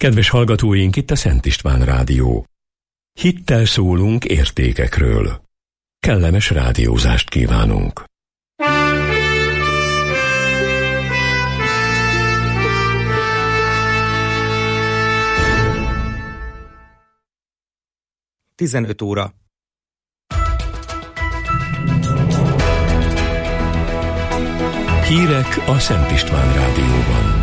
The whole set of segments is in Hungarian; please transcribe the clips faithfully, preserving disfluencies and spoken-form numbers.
Kedves hallgatóink, itt a Szent István Rádió. Hittel szólunk értékekről. Kellemes rádiózást kívánunk. tizenöt óra. Hírek a Szent István Rádióban.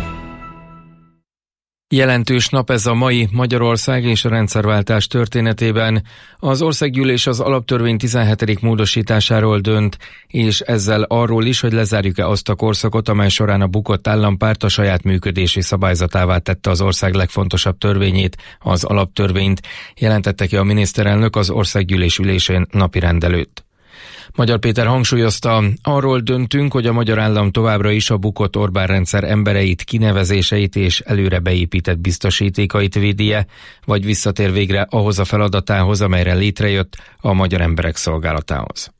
Jelentős nap ez a mai Magyarország és a rendszerváltás történetében. Az Országgyűlés az alaptörvény tizenhetedik módosításáról dönt, és ezzel arról is, hogy lezárjuk-e azt a korszakot, amely során a bukott állampárt a saját működési szabályzatává tette az ország legfontosabb törvényét, az alaptörvényt, jelentette ki a miniszterelnök az Országgyűlés ülésén napirend előtt. Magyar Péter hangsúlyozta, arról döntünk, hogy a magyar állam továbbra is a bukott Orbán-rendszer embereit, kinevezéseit és előre beépített biztosítékait védje, vagy visszatér végre ahhoz a feladatához, amelyre létrejött, a magyar emberek szolgálatához.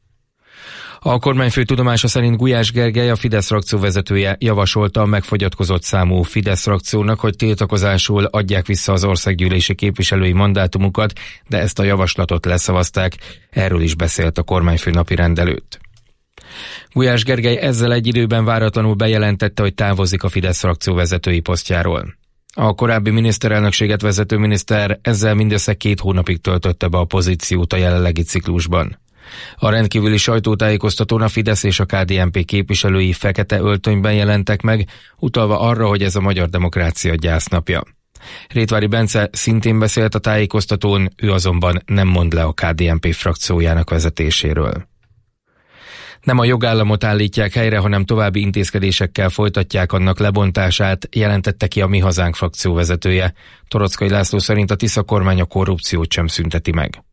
A kormányfő tudomása szerint Gulyás Gergely, a Fidesz frakció vezetője javasolta a megfogyatkozott számú Fidesz frakciónak, hogy tiltakozásul adják vissza az országgyűlési képviselői mandátumukat, de ezt a javaslatot leszavazták, erről is beszélt a kormányfő napirend előtt. Gulyás Gergely ezzel egy időben váratlanul bejelentette, hogy távozik a Fidesz frakció vezetői posztjáról. A korábbi miniszterelnökséget vezető miniszter ezzel mindössze két hónapig töltötte be a pozíciót a jelenlegi ciklusban. A rendkívüli sajtótájékoztatón a Fidesz és a ká dé en pé képviselői fekete öltönyben jelentek meg, utalva arra, hogy ez a magyar demokrácia gyásznapja. Rétvári Bence szintén beszélt a tájékoztatón, ő azonban nem mond le a ká dé en pé frakciójának vezetéséről. Nem a jogállamot állítják helyre, hanem további intézkedésekkel folytatják annak lebontását, jelentette ki a Mi Hazánk frakció vezetője. Torockai László szerint a Tisza kormány a korrupciót sem szünteti meg.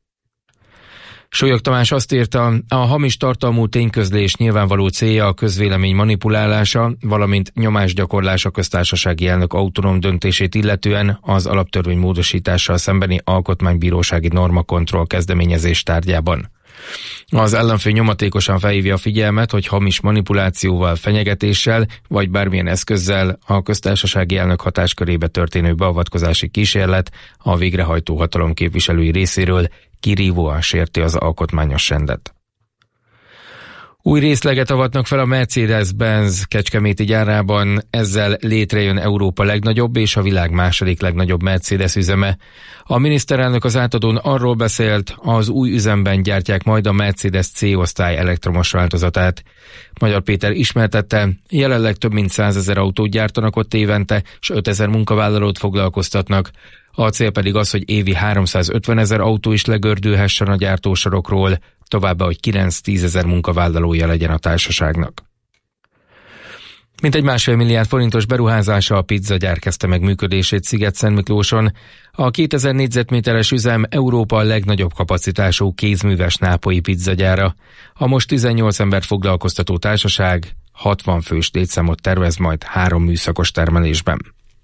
Súlyog Tamás azt írta, a hamis tartalmú tényközlés nyilvánvaló célja a közvélemény manipulálása, valamint nyomásgyakorlás a köztársasági elnök autonóm döntését illetően az alaptörvény módosítással szembeni alkotmánybírósági normakontroll kezdeményezés tárgyában. Az ellenfél nyomatékosan felhívja a figyelmet, hogy hamis manipulációval, fenyegetéssel vagy bármilyen eszközzel a köztársasági elnök hatáskörébe történő beavatkozási kísérlet a végrehajtó hatalom képviselői részéről kirívóan sérti az alkotmányos rendet. Új részleget avatnak fel a Mercedes-Benz kecskeméti gyárában, ezzel létrejön Európa legnagyobb és a világ második legnagyobb Mercedes üzeme. A miniszterelnök az átadón arról beszélt, az új üzemben gyártják majd a Mercedes C-osztály elektromos változatát. Magyar Péter ismertette, jelenleg több mint százezer autót gyártanak ott évente, és ötezer munkavállalót foglalkoztatnak. A cél pedig az, hogy évi háromszázötvenezer autó is legördülhessen a gyártósorokról, továbbá, hogy kilenc-tízezer munkavállalója legyen a társaságnak. Mintegy másfél milliárd forintos beruházása a pizzagyár kezdte meg működését Sziget-Szentmiklóson. A kétezer négyzetméteres üzem Európa legnagyobb kapacitású kézműves nápolyi pizzagyára. A most tizennyolc ember foglalkoztató társaság hatvan fős létszámot tervez majd három műszakos termelésben.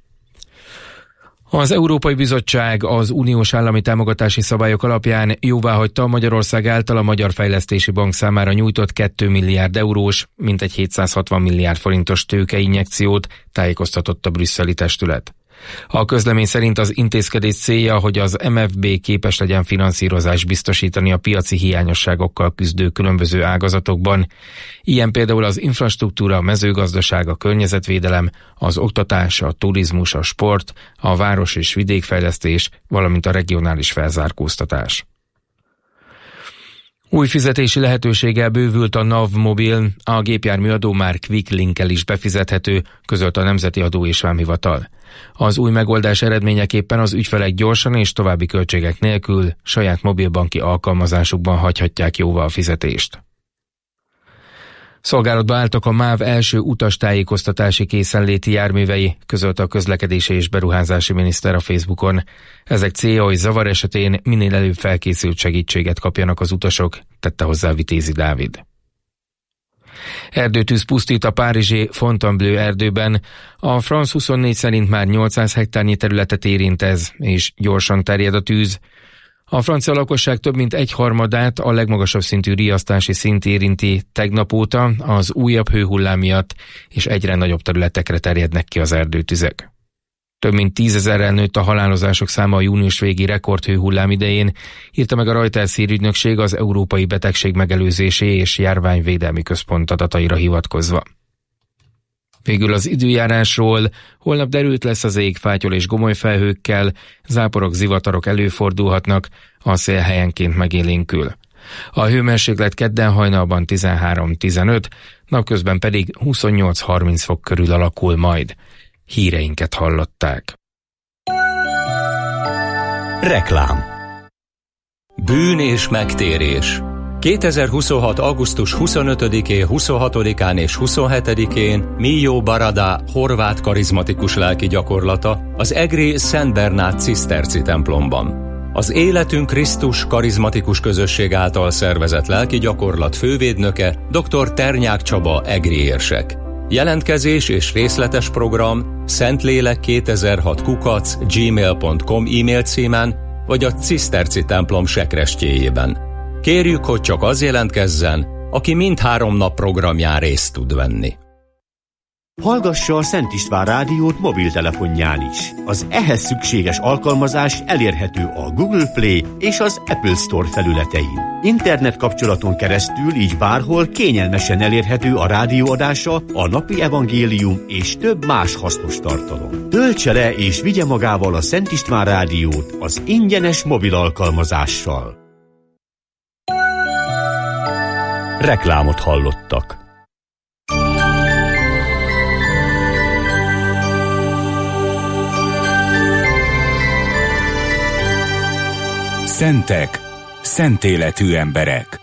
Az Európai Bizottság az uniós állami támogatási szabályok alapján jóváhagyta a Magyarország által a Magyar Fejlesztési Bank számára nyújtott két milliárd eurós, mintegy hétszázhatvan milliárd forintos tőkeinjekciót, tájékoztatott a brüsszeli testület. A közlemény szerint az intézkedés célja, hogy az em ef bé képes legyen finanszírozást biztosítani a piaci hiányosságokkal küzdő különböző ágazatokban. Ilyen például az infrastruktúra, a mezőgazdaság, a környezetvédelem, az oktatás, a turizmus, a sport, a város- és vidékfejlesztés, valamint a regionális felzárkóztatás. Új fizetési lehetőséggel bővült a NAV Mobil, a gépjárműadó már Quick Link-el is befizethető, közölte a Nemzeti Adó és Vámhivatal. Az új megoldás eredményeképpen az ügyfelek gyorsan és további költségek nélkül saját mobilbanki alkalmazásukban hagyhatják jóvá a fizetést. Szolgálatba álltak a MÁV első utastájékoztatási készenléti járművei, közölte a közlekedési és beruházási miniszter a Facebookon. Ezek célja, hogy zavar esetén minél előbb felkészült segítséget kapjanak az utasok, tette hozzá Vitézi Dávid. Erdőtűz pusztít a párizsi Fontainebleau erdőben. A France huszonnégy szerint már nyolcszáz hektárnyi területet érint ez, és gyorsan terjed a tűz. A francia lakosság több mint egyharmadát a legmagasabb szintű riasztási szint érinti tegnap óta az újabb hőhullám miatt, és egyre nagyobb területekre terjednek ki az erdőtüzek. Több mint tízezerrel nőtt a halálozások száma a június végi rekordhőhullám idején, írta meg a Reuters hírügynökség az Európai Betegség Megelőzési és Járványvédelmi Központ adataira hivatkozva. Végül az időjárásról: holnap derült lesz az ég fátyol és gomoly felhőkkel, záporok, zivatarok előfordulhatnak, a szél helyenként megélénkül. A hőmérséklet kedden hajnalban tizenhárom-tizenöt, napközben pedig huszonnyolc-harminc fok körül alakul majd. Híreinket hallották. Reklám. Bűn és megtérés. kétezer-huszonhat. augusztus huszonötödikén, huszonhatodikán és huszonhetedikén Mijó Barada horvát karizmatikus lelki gyakorlata az egri Szent Bernát ciszterci templomban. Az Életünk Krisztus karizmatikus közösség által szervezett lelki gyakorlat fővédnöke dr. Ternyák Csaba egri érsek. Jelentkezés és részletes program szentlélek kétezer-hat kukac gmail pont com e-mail címen vagy a ciszterci templom sekrestjéjében. Kérjük, hogy csak az jelentkezzen, aki mindhárom nap programján részt tud venni. Hallgassa a Szent István rádiót mobiltelefonján is. Az ehhez szükséges alkalmazás elérhető a Google Play és az Apple Store felületein. Internet kapcsolaton keresztül így bárhol kényelmesen elérhető a rádióadása, a napi evangélium és több más hasznos tartalom. Töltse le és vigye magával a Szent István rádiót az ingyenes mobil alkalmazással. Reklámot hallottak. Szentek, szent életű emberek.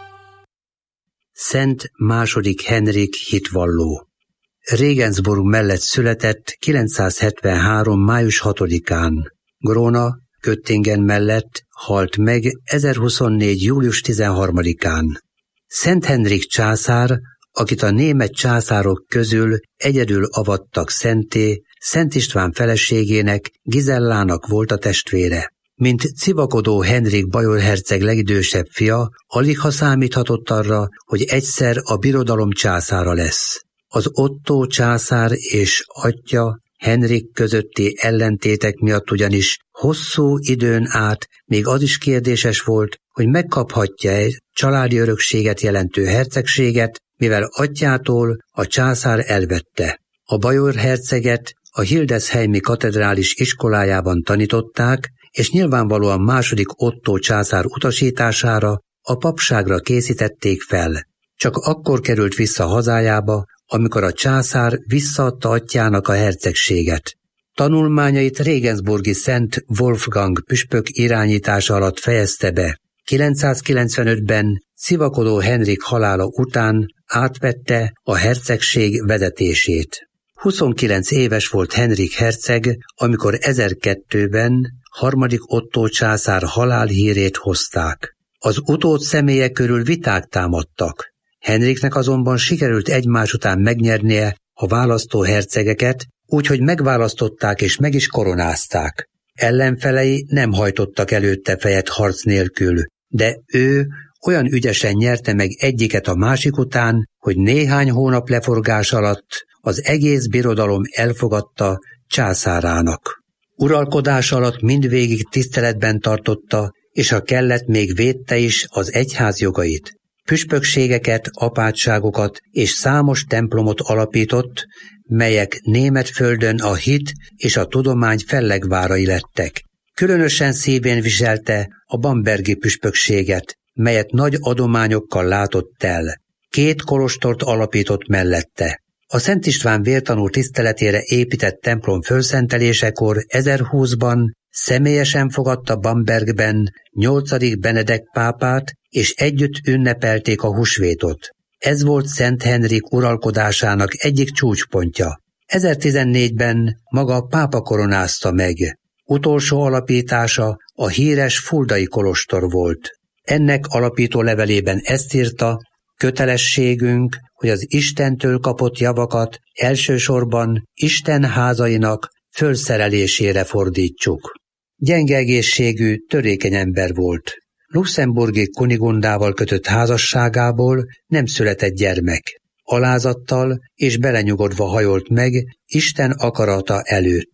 Szent második Henrik hitvalló. Regensburg mellett született kilencszázhetvenhárom. május hatodikán. Grona, Göttingen mellett halt meg ezerhuszonnégy. július tizenharmadikán. Szent Henrik császár, akit a német császárok közül egyedül avattak szenté, Szent István feleségének, Gizellának volt a testvére. Mint civakodó Henrik bajor herceg legidősebb fia, aligha számíthatott arra, hogy egyszer a birodalom császára lesz. Az Ottó császár és atyja Henrik közötti ellentétek miatt ugyanis hosszú időn át még az is kérdéses volt, hogy megkaphatja egy családi örökséget jelentő hercegséget, mivel atyától a császár elvette. A bajor herceget a Hildesheimi katedrális iskolájában tanították, és nyilvánvalóan második Ottó császár utasítására a papságra készítették fel. Csak akkor került vissza hazájába, amikor a császár visszaadta atyjának a hercegséget. Tanulmányait regensburgi Szent Wolfgang püspök irányítása alatt fejezte be. kilencszázkilencvenötben civakodó Henrik halála után átvette a hercegség vezetését. huszonkilenc éves volt Henrik herceg, amikor ezerkettőben harmadik Ottó császár halálhírét hozták. Az utód személye körül viták támadtak. Henriknek azonban sikerült egymás után megnyernie a választó hercegeket, úgyhogy megválasztották és meg is koronázták. Ellenfelei nem hajtottak előtte fejet harc nélkül, de ő olyan ügyesen nyerte meg egyiket a másik után, hogy néhány hónap leforgás alatt az egész birodalom elfogadta császárának. Uralkodás alatt mindvégig tiszteletben tartotta, és ha kellett, még védte is az egyház jogait. Püspökségeket, apátságokat és számos templomot alapított, melyek német földön a hit és a tudomány fellegvárai lettek. Különösen szívén viselte a bambergi püspökséget, melyet nagy adományokkal látott el. Két kolostort alapított mellette. A Szent István vértanú tiszteletére épített templom fölszentelésekor ezerhúszban személyesen fogadta Bambergben nyolcadik Benedek pápát, és együtt ünnepelték a húsvétot. Ez volt Szent Henrik uralkodásának egyik csúcspontja. ezertizennégyben maga a pápa koronázta meg. Utolsó alapítása a híres Fuldai kolostor volt. Ennek alapító levelében ezt írta: kötelességünk, hogy az Istentől kapott javakat elsősorban Isten házainak fölszerelésére fordítsuk. Gyenge egészségű, törékeny ember volt. Luxemburgi Kunigundával kötött házasságából nem született gyermek. Alázattal és belenyugodva hajolt meg Isten akarata előtt.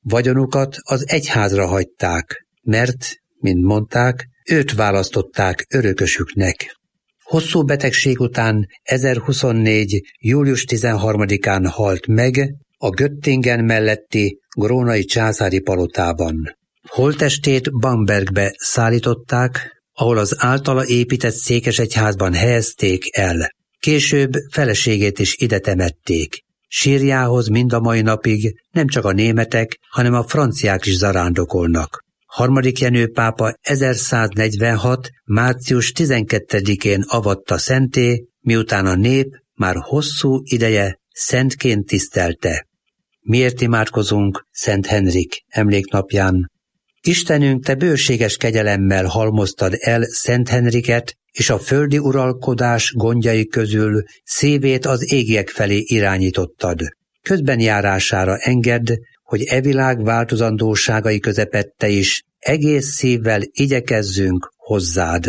Vagyonukat az egyházra hagyták, mert, mint mondták, őt választották örökösüknek. Hosszú betegség után ezerhuszonnégy. július tizenharmadikán halt meg a Göttingen melletti grónai császári palotában. Holttestét Bambergbe szállították, ahol az általa épített székesegyházban helyezték el. Később feleségét is ide temették. Sírjához mind a mai napig nem csak a németek, hanem a franciák is zarándokolnak. Harmadik Jenő pápa ezerszáznegyvenhat. március tizenkettedikén avatta szentté, miután a nép már hosszú ideje szentként tisztelte. Miért imádkozunk Szent Henrik emléknapján? Istenünk, te bőséges kegyelemmel halmoztad el Szent Henriket, és a földi uralkodás gondjai közül szívét az égiek felé irányítottad. Közben járására engedd, hogy e világ változandóságai közepette is egész szívvel igyekezzünk hozzád.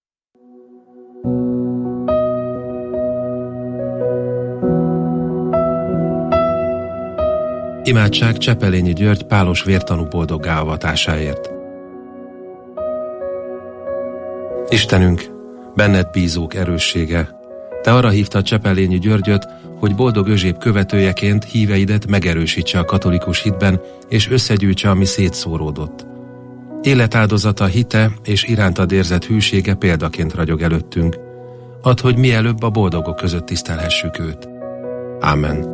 Imádság Csepelényi György pálos vértanú boldoggá avatásáért. Istenünk, benned bízók erőssége, te arra hívtad Csepelényi Györgyöt, hogy boldog Özséb követőjeként híveidet megerősítse a katolikus hitben, és összegyűjtse, ami szétszóródott. Életáldozata, hite és irántad érzett hűsége példaként ragyog előttünk. Add, hogy mielőbb a boldogok között tisztelhessük őt. Ámen.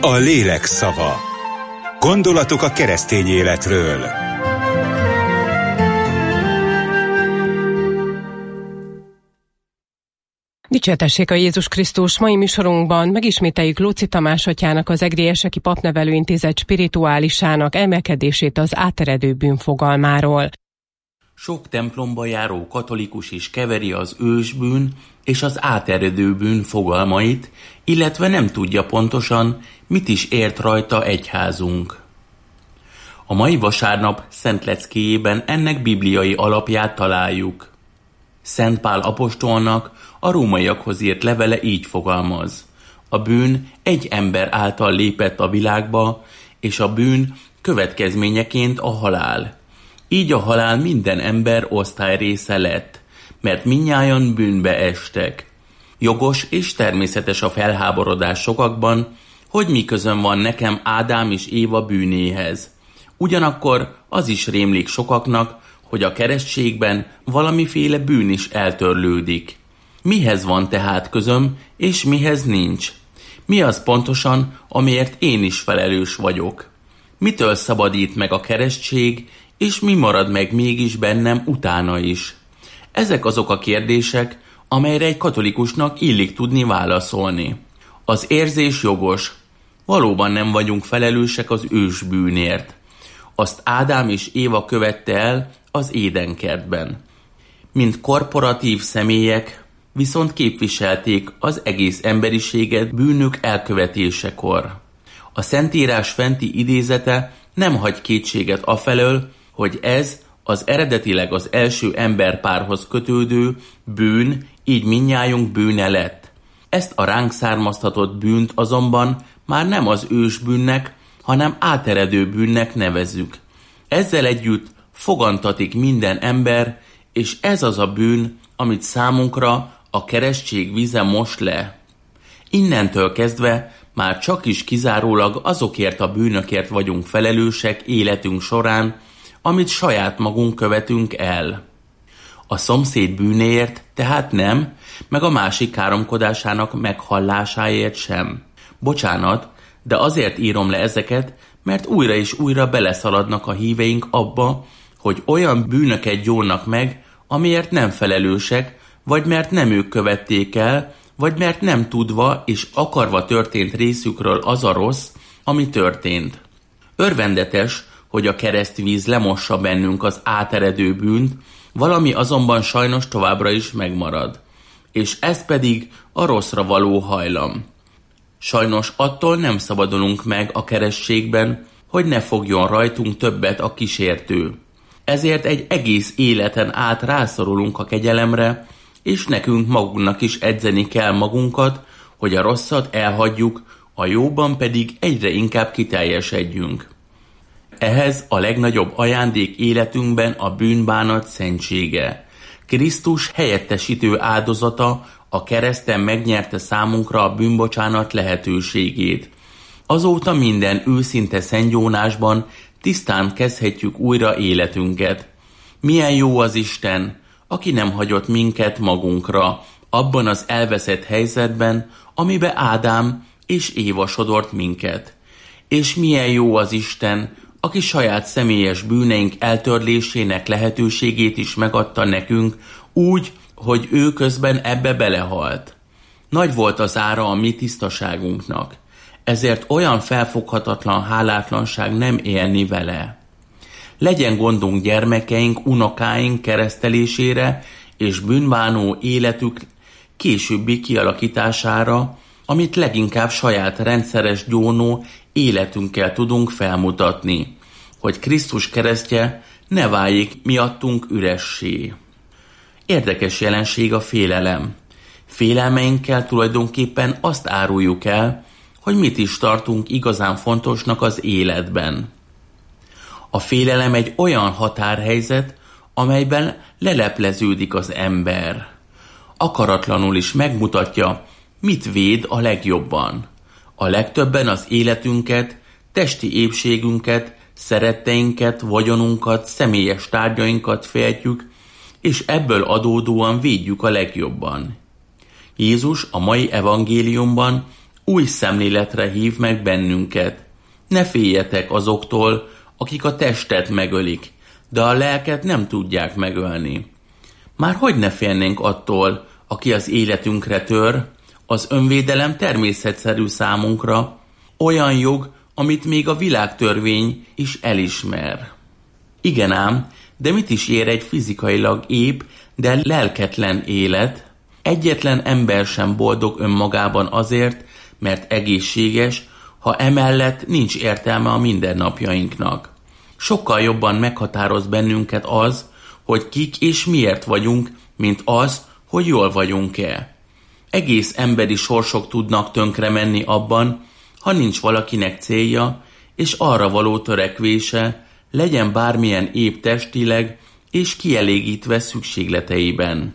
A lélek szava. Gondolatok a keresztény életről. Dicsértessék a Jézus Krisztus! Mai műsorunkban megismételjük Lóczy Tamás atyának, az Egrieseki Papnevelőintézet spirituálisának emelkedését az áteredő bűn fogalmáról. Sok templomba járó katolikus is keveri az ősbűn és az áteredő bűn fogalmait, illetve nem tudja pontosan, mit is ért rajta egyházunk. A mai vasárnap Szent leckéjében ennek bibliai alapját találjuk. Szent Pál apostolnak a rómaiakhoz írt levele így fogalmaz: a bűn egy ember által lépett a világba, és a bűn következményeként a halál. Így a halál minden ember osztályrésze lett, mert mindnyájan bűnbe estek. Jogos és természetes a felháborodás sokakban, hogy mi közön van nekem Ádám és Éva bűnéhez. Ugyanakkor az is rémlik sokaknak, hogy a keresztségben valamiféle bűn is eltörlődik. Mihez van tehát közöm, és mihez nincs? Mi az pontosan, amiért én is felelős vagyok? Mitől szabadít meg a keresztség, és mi marad meg mégis bennem utána is? Ezek azok a kérdések, amelyre egy katolikusnak illik tudni válaszolni. Az érzés jogos. Valóban nem vagyunk felelősek az ősbűnért. Azt Ádám és Éva követte el az Édenkertben. Mint korporatív személyek viszont képviselték az egész emberiséget bűnök elkövetésekor. A Szentírás fenti idézete nem hagy kétséget afelől, hogy ez az eredetileg az első emberpárhoz kötődő bűn, így mindnyájunk bűne lett. Ezt a ránk származtatott bűnt azonban már nem az ősbűnnek, hanem áteredő bűnnek nevezzük. Ezzel együtt fogantatik minden ember, és ez az a bűn, amit számunkra a keresztség vize mos le. Innentől kezdve már csak is kizárólag azokért a bűnökért vagyunk felelősek életünk során, amit saját magunk követünk el. A szomszéd bűnéért tehát nem, meg a másik káromkodásának meghallásáért sem. Bocsánat, de azért írom le ezeket, mert újra és újra beleszaladnak a híveink abba, hogy olyan bűnöket gyónnak meg, amiért nem felelősek, vagy mert nem ők követték el, vagy mert nem tudva és akarva történt részükről az a rossz, ami történt. Örvendetes, hogy a keresztvíz lemossa bennünk az áteredő bűnt, valami azonban sajnos továbbra is megmarad. És ez pedig a rosszra való hajlam. Sajnos attól nem szabadulunk meg a keresztségben, hogy ne fogjon rajtunk többet a kísértő. Ezért egy egész életen át rászorulunk a kegyelemre, és nekünk magunknak is edzeni kell magunkat, hogy a rosszat elhagyjuk, a jóban pedig egyre inkább kiteljesedjünk. Ehhez a legnagyobb ajándék életünkben a bűnbánat szentsége. Krisztus helyettesítő áldozata a kereszten megnyerte számunkra a bűnbocsánat lehetőségét. Azóta minden őszinte szentgyónásban tisztán kezdhetjük újra életünket. Milyen jó az Isten, aki nem hagyott minket magunkra, abban az elveszett helyzetben, amibe Ádám és Éva sodort minket. És milyen jó az Isten, aki saját személyes bűneink eltörlésének lehetőségét is megadta nekünk, úgy, hogy ő közben ebbe belehalt. Nagy volt az ára a mi tisztaságunknak, ezért olyan felfoghatatlan hálátlanság nem élni vele. Legyen gondunk gyermekeink, unokáink keresztelésére és bűnbánó életük későbbi kialakítására, amit leginkább saját rendszeres gyónó életünkkel tudunk felmutatni, hogy Krisztus keresztje ne váljék miattunk üressé. Érdekes jelenség a félelem. Félelmeinkkel tulajdonképpen azt áruljuk el, hogy mit is tartunk igazán fontosnak az életben. A félelem egy olyan határhelyzet, amelyben lelepleződik az ember. Akaratlanul is megmutatja, mit véd a legjobban. A legtöbben az életünket, testi épségünket, szeretteinket, vagyonunkat, személyes tárgyainkat féltjük, és ebből adódóan védjük a legjobban. Jézus a mai evangéliumban új szemléletre hív meg bennünket. Ne féljetek azoktól, akik a testet megölik, de a lelket nem tudják megölni. Már hogy ne félnénk attól, aki az életünkre tör? Az önvédelem természetszerű számunkra, olyan jog, amit még a világtörvény is elismer. Igen ám, de mit is ér egy fizikailag ép, de lelketlen élet? Egyetlen ember sem boldog önmagában azért, mert egészséges, ha emellett nincs értelme a mindennapjainknak. Sokkal jobban meghatároz bennünket az, hogy kik és miért vagyunk, mint az, hogy jól vagyunk-e. Egész emberi sorsok tudnak tönkre menni abban, ha nincs valakinek célja, és arra való törekvése, legyen bármilyen épp testileg, és kielégítve szükségleteiben.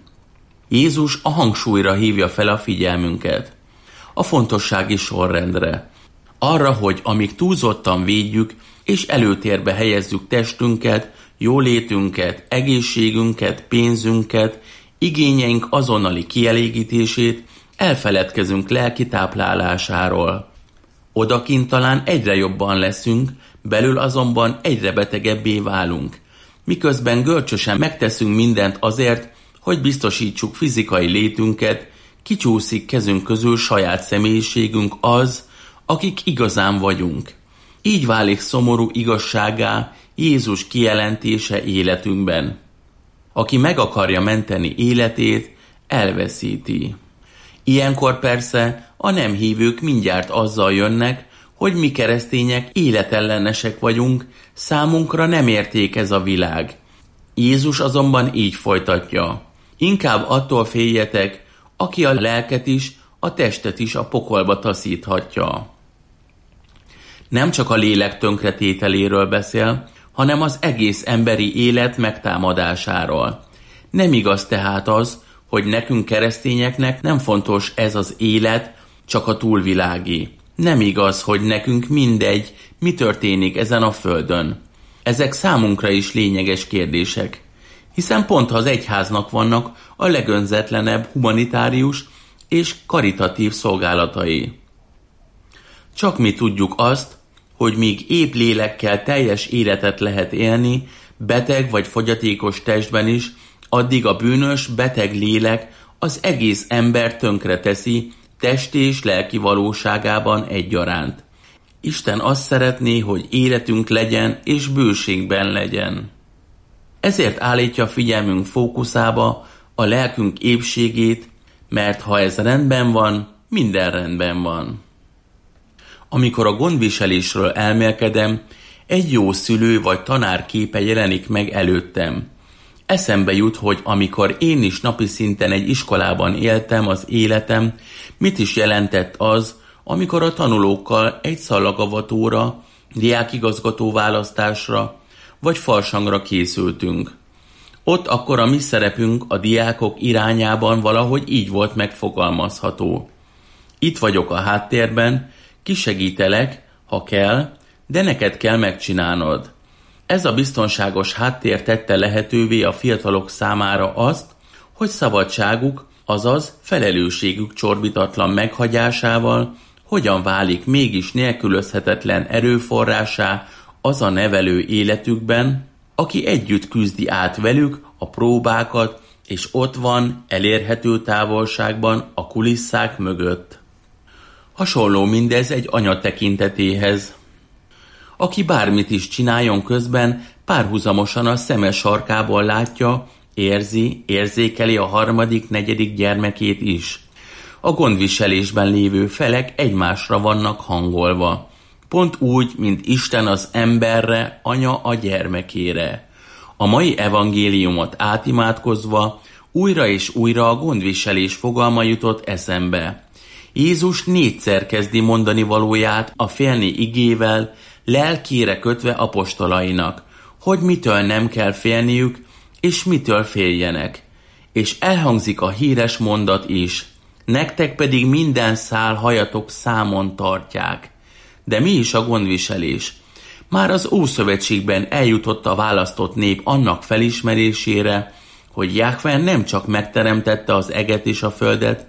Jézus a hangsúlyra hívja fel a figyelmünket, a fontossági sorrendre, arra, hogy amíg túlzottan védjük, és előtérbe helyezzük testünket, jólétünket, egészségünket, pénzünket, igényeink azonnali kielégítését, elfeledkezünk lelki táplálásáról. Odakint talán egyre jobban leszünk, belül azonban egyre betegebbé válunk, miközben görcsösen megteszünk mindent azért, hogy biztosítsuk fizikai létünket, kicsúszik kezünk közül saját személyiségünk az, akik igazán vagyunk. Így válik szomorú igazságá Jézus kijelentése életünkben. Aki meg akarja menteni életét, elveszíti. Ilyenkor persze a nem hívők mindjárt azzal jönnek, hogy mi keresztények életellenesek vagyunk, számunkra nem érték ez a világ. Jézus azonban így folytatja. Inkább attól féljetek, aki a lelket is, a testet is a pokolba taszíthatja. Nem csak a lélek tönkretételéről beszél, hanem az egész emberi élet megtámadásáról. Nem igaz tehát az, hogy nekünk keresztényeknek nem fontos ez az élet, csak a túlvilági. Nem igaz, hogy nekünk mindegy, mi történik ezen a földön. Ezek számunkra is lényeges kérdések, hiszen pont az egyháznak vannak a legönzetlenebb humanitárius és karitatív szolgálatai. Csak mi tudjuk azt, hogy míg épp lélekkel teljes életet lehet élni, beteg vagy fogyatékos testben is, addig a bűnös, beteg lélek az egész ember tönkre teszi, test és lelki valóságában egyaránt. Isten azt szeretné, hogy életünk legyen és bőségben legyen. Ezért állítja figyelmünk fókuszába a lelkünk épségét, mert ha ez rendben van, minden rendben van. Amikor a gondviselésről elmélkedem, egy jó szülő vagy tanár képe jelenik meg előttem. Eszembe jut, hogy amikor én is napi szinten egy iskolában éltem az életem, mit is jelentett az, amikor a tanulókkal egy szallagavatóra, diákigazgató választásra vagy farsangra készültünk. Ott akkor a mi szerepünk a diákok irányában valahogy így volt megfogalmazható. Itt vagyok a háttérben, kisegítelek, ha kell, de neked kell megcsinálnod. Ez a biztonságos háttér tette lehetővé a fiatalok számára azt, hogy szabadságuk, azaz felelősségük csorbitatlan meghagyásával hogyan válik mégis nélkülözhetetlen erőforrásá az a nevelő életükben, aki együtt küzdi át velük a próbákat, és ott van, elérhető távolságban a kulisszák mögött. Hasonló mindez egy anya tekintetéhez. Aki bármit is csináljon közben, párhuzamosan a szeme sarkából látja, érzi, érzékeli a harmadik, negyedik gyermekét is. A gondviselésben lévő felek egymásra vannak hangolva. Pont úgy, mint Isten az emberre, anya a gyermekére. A mai evangéliumot átimádkozva újra és újra a gondviselés fogalma jutott eszembe. Jézus négyszer kezdi mondani valóját a félni igével, lelkére kötve apostolainak, hogy mitől nem kell félniük, és mitől féljenek. És elhangzik a híres mondat is, nektek pedig minden szál hajatok számon tartják. De mi is a gondviselés? Már az Ószövetségben eljutott a választott nép annak felismerésére, hogy Jahve nem csak megteremtette az eget és a földet,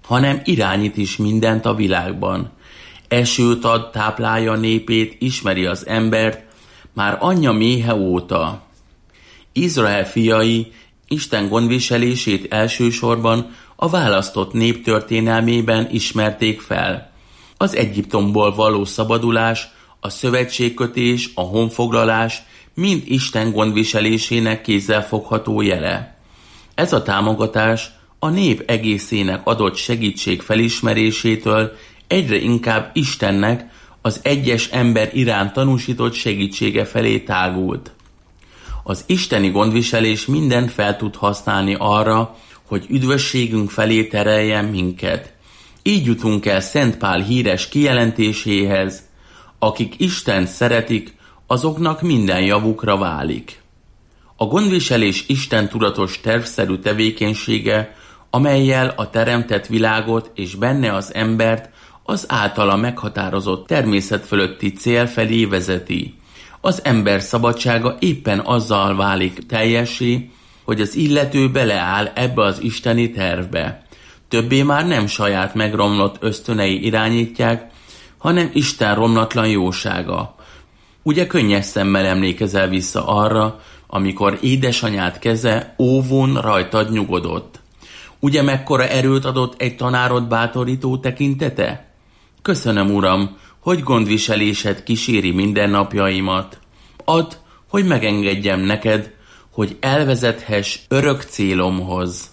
hanem irányít is mindent a világban. Esőt ad, táplálja népét, ismeri az embert, már anyja méhe óta. Izrael fiai Isten gondviselését elsősorban a választott nép történelmében ismerték fel. Az Egyiptomból való szabadulás, a szövetségkötés, a honfoglalás mind Isten gondviselésének kézzelfogható jele. Ez a támogatás a nép egészének adott segítség felismerésétől egyre inkább Istennek az egyes ember iránt tanúsított segítsége felé tágult. Az isteni gondviselés mindent fel tud használni arra, hogy üdvösségünk felé tereljen minket. Így jutunk el Szent Pál híres kijelentéséhez: akik Istent szeretik, azoknak minden javukra válik. A gondviselés Isten tudatos tervszerű tevékenysége, amellyel a teremtett világot és benne az embert az általa meghatározott természet fölötti cél felé vezeti. Az ember szabadsága éppen azzal válik teljessé, hogy az illető beleáll ebbe az isteni tervbe. Többé már nem saját megromlott ösztönei irányítják, hanem Isten romlatlan jósága. Ugye könnyes szemmel emlékezel vissza arra, amikor édesanyád keze óvón rajtad nyugodott. Ugye mekkora erőt adott egy tanárod bátorító tekintete? Köszönöm, Uram, hogy gondviselésed kíséri mindennapjaimat. Add, hogy megengedjem neked, hogy elvezethess örök célomhoz.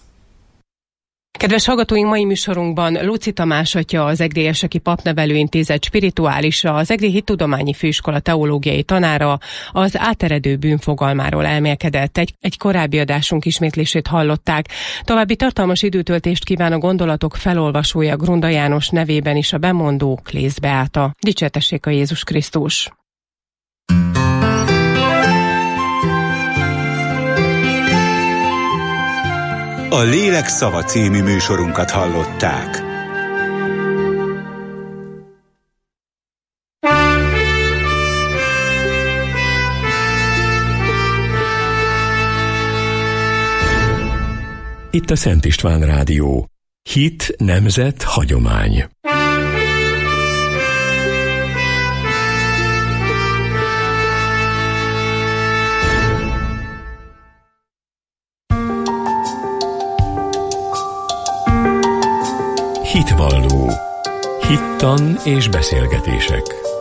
Kedves hallgatóink, mai műsorunkban Lóczy Tamás atya, az Egri Eseki Papnevelőintézet spirituálisa, az Egri Hittudományi Főiskola teológiai tanára az áteredő bűn fogalmáról elmélkedett. Egy, egy korábbi adásunk ismétlését hallották. További tartalmas időtöltést kíván a gondolatok felolvasója Grunda János nevében is a bemondó Klész Beáta. Dicsértessék a Jézus Krisztus! A Lélek szava című műsorunkat hallották. Itt a Szent István Rádió. Hit, nemzet, hagyomány. Hitvalló. Hittan és beszélgetések.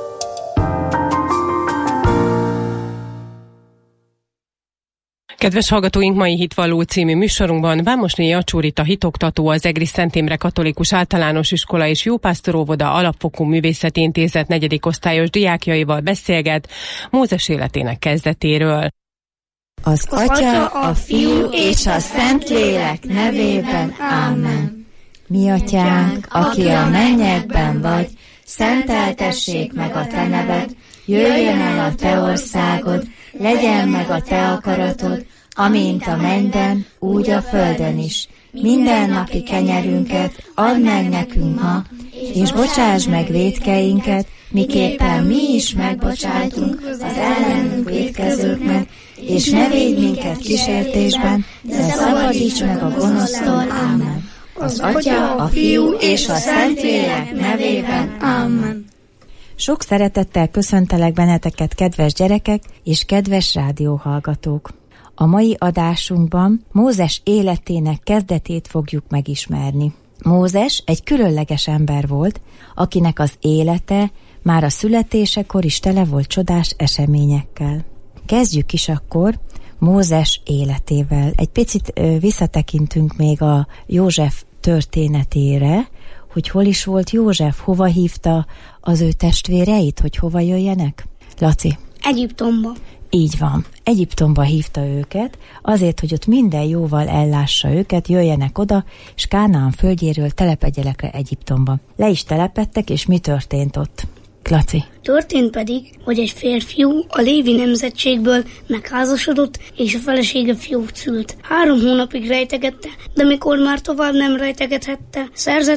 Kedves hallgatóink, mai Hitvalló című műsorunkban Vámosné Jacsórita hitoktató, az Egri Szent Imre Katolikus Általános Iskola és Jópásztor Óvoda Alapfokú Művészeti Intézet negyedik osztályos diákjaival beszélget Mózes életének kezdetéről. Az Atya, a Fiú és a Szentlélek nevében. Ámen. Mi atyánk, aki a mennyekben vagy, szenteltessék meg a te neved, jöjjön el a te országod, legyen meg a te akaratod, amint a mennyben, úgy a földön is. Minden napi kenyerünket add meg nekünk ma, és bocsáss meg vétkeinket, miképpen mi is megbocsájtunk az ellenünk vétkezőknek, és ne védj minket kísértésben, de szabadíts meg a gonosztól. Ámen. Az Atya, a Fiú és a Szentlélek nevében. Amen. Sok szeretettel köszöntelek benneteket, kedves gyerekek és kedves rádióhallgatók. A mai adásunkban Mózes életének kezdetét fogjuk megismerni. Mózes egy különleges ember volt, akinek az élete már a születésekor is tele volt csodás eseményekkel. Kezdjük is akkor Mózes életével. Egy picit visszatekintünk még a József történetére, hogy hol is volt József, hova hívta az ő testvéreit, hogy hova jöjjenek? Laci? Egyiptomba. Így van. Egyiptomba hívta őket, azért, hogy ott minden jóval ellássa őket, jöjjenek oda, és Kánaán földjéről telepedjenek le Egyiptomba. Le is telepedtek, és mi történt ott? Laci? Történt pedig, hogy egy férfiú a lévi nemzetségből megházasodott, és a felesége fiút szült. Három hónapig rejtegette, de mikor már tovább nem rejtegethette, szerzett egy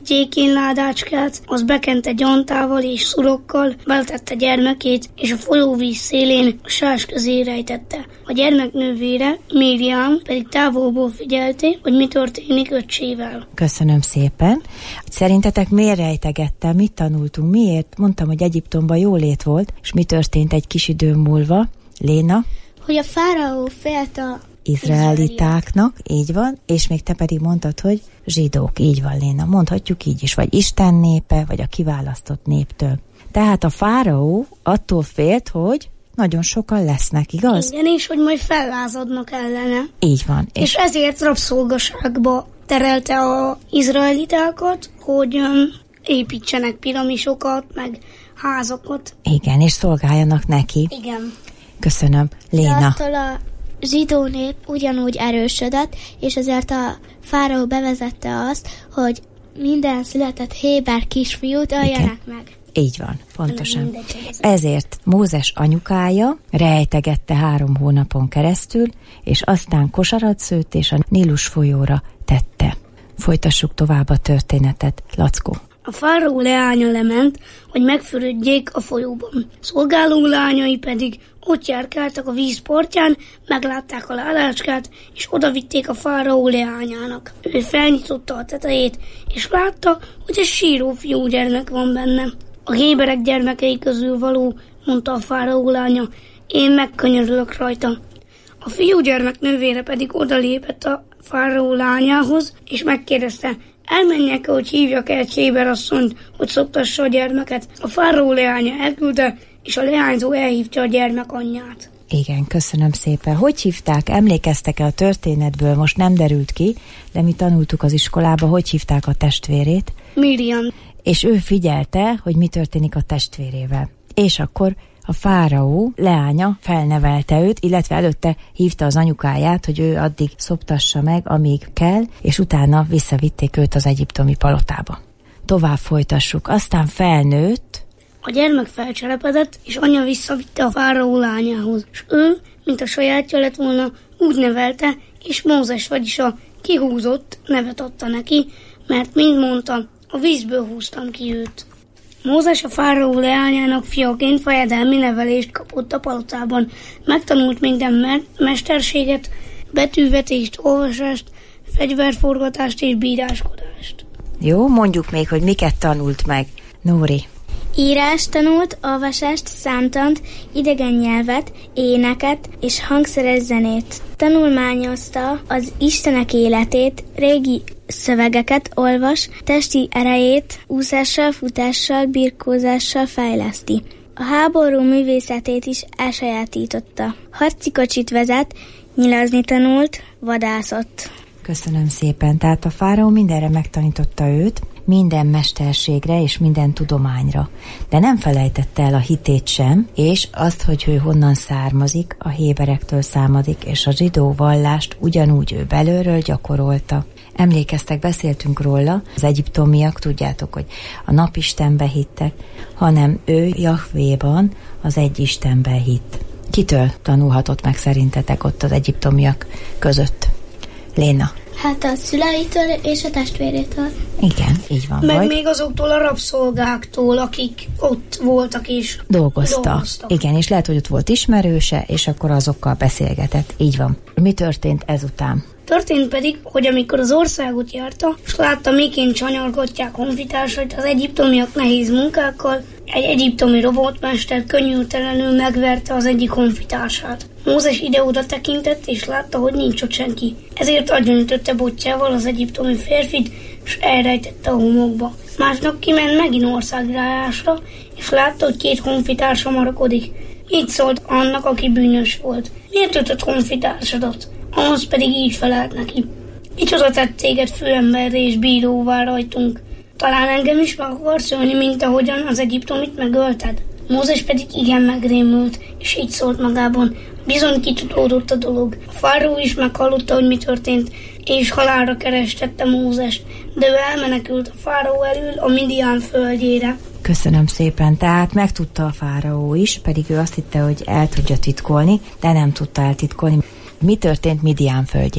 gyékényládácskát, az bekente gyantával és szurokkal, beletette gyermekét, és a folyóvíz szélén a sás közé rejtette. A gyermek nővére, Miriam pedig távolból figyelte, hogy mi történik öccsével. Köszönöm szépen. Szerintetek miért rejtegette? Mit tanultunk? Miért? Mondtam, hogy Egyiptomban jólét volt, és mi történt egy kis idő múlva? Léna? Hogy a fáraó félt a izraelitáknak, így van, és még te pedig mondtad, hogy zsidók, így van, Léna, mondhatjuk így is, vagy Isten népe, vagy a kiválasztott néptől. Tehát a fáraó attól félt, hogy nagyon sokan lesznek, igaz? Igen, és hogy majd fellázadnak ellene. Így van. És, és ezért rabszolgaságba terelte az izraelitákat, hogy um, építsenek piramisokat, meg házakat. Igen, és szolgáljanak neki. Igen. Köszönöm. Léna. De attól a zsidó nép ugyanúgy erősödött, és ezért a fáraó bevezette azt, hogy minden született héber kisfiút öljenek meg. Így van, pontosan. Ezért Mózes anyukája rejtegette három hónapon keresztül, és aztán kosarat szőtt, és a Nílus folyóra tette. Folytassuk tovább a történetet. Lackó. A fáraó leánya lement, hogy megfürödjék a folyóban. Szolgáló lányai pedig ott járkáltak a víz partján, meglátták a ládácskát, és odavitték a fáraó leányának. Ő felnyitotta a tetejét, és látta, hogy egy síró fiúgyermek van benne. A héberek gyermekei közül való, mondta a fáraó lánya, én megkönyörülök rajta. A fiúgyermek nővére pedig odalépett a fáraó lányához, és megkérdezte, elmenjek-e, hogy hívjak-e egy héberasszonyt, hogy szoptassa a gyermeket. A fáraó leánya elküldte, és a leányzó elhívta a gyermek anyját. Igen, köszönöm szépen. Hogy hívták? Emlékeztek-e a történetből? Most nem derült ki, de mi tanultuk az iskolába, hogy hívták a testvérét. Miriam. És ő figyelte, hogy mi történik a testvérével. És akkor a fáraó leánya felnevelte őt, illetve előtte hívta az anyukáját, hogy ő addig szoptassa meg, amíg kell, és utána visszavitték őt az egyiptomi palotába. Tovább folytassuk. Aztán felnőtt. A gyermek felcselepedett, és anyja visszavitte a fáraó lányához. És ő, mint a sajátja lett volna, úgy nevelte, és Mózes, vagyis a kihúzott nevet adta neki, mert mind mondta, a vízből húztam ki őt. Mózes a fáraó leányának fiaként fejedelmi nevelést kapott a palotában. Megtanult minden me- mesterséget, betűvetést, olvasást, fegyverforgatást és bíráskodást. Jó, mondjuk még, hogy miket tanult meg. Nóri. Írást tanult, olvasást, számtant, idegen nyelvet, éneket és hangszeres zenét. Tanulmányozta az Istenek életét, régi szövegeket olvas, testi erejét úszással, futással, birkózással fejleszti. A háború művészetét is elsajátította. Harci kocsit vezet, nyilazni tanult, vadászott. Köszönöm szépen. Tehát a fáraó mindenre megtanította őt, minden mesterségre és minden tudományra. De nem felejtette el a hitét sem, és azt, hogy ő honnan származik, a héberektől származik, és a zsidó vallást ugyanúgy ő belülről gyakorolta. Emlékeztek, beszéltünk róla, az egyiptomiak, tudjátok, hogy a napistenbe hittek, hanem ő Jahvéban az egy Istenben hitt. Kitől tanulhatott meg szerintetek ott az egyiptomiak között? Léna. Hát a szüleitől és a testvérétől. Igen, így van. Meg vagy. még azoktól a rabszolgáktól, akik ott voltak és dolgoztak. dolgoztak. Igen, és lehet, hogy ott volt ismerőse, és akkor azokkal beszélgetett. Így van. Mi történt ezután? Történt pedig, hogy amikor az országot járta, és látta, miként csanyargatják honfitársait az egyiptomiak nehéz munkákkal, egy egyiptomi robotmester könnyűtelenül megverte az egyik honfitársát. Mózes ide-oda tekintett, és látta, hogy nincs ott senki. Ezért agyonütötte botjával az egyiptomi férfit, és elrejtette a homokba. Másnap kiment megint országjárásra, és látta, hogy két honfitársa marakodik. Így szólt annak, aki bűnös volt. Miért ütött honfitársadat? Ahhoz pedig így felelt neki. Micsoda tett téged főemberre és bíróvá rajtunk? Talán engem is meg akarsz ölni, mint ahogyan az egyiptomit megölted? Mózes pedig igen megrémült, és így szólt magában. Bizony kitudódott a dolog. A fáraó is meghallotta, hogy mi történt, és halálra kerestette Mózest, de ő elmenekült a fáraó elől a Midian földjére. Köszönöm szépen. Tehát megtudta a fáraó is, pedig ő azt hitte, hogy el tudja titkolni, de nem tudta eltitkolni. Mi történt Midian földjén?